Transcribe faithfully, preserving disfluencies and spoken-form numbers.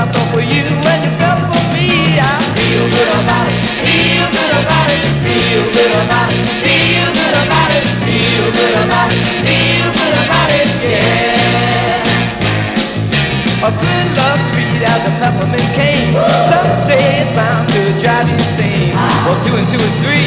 felt for you and you felt for me. I feel good about it, feel good about it, feel good about it, feel good about it, feel good about it, feel good about it, yeah. A good love sweet as a peppermint cane. Some say it's bound to drive you insane. Well, two and two is three.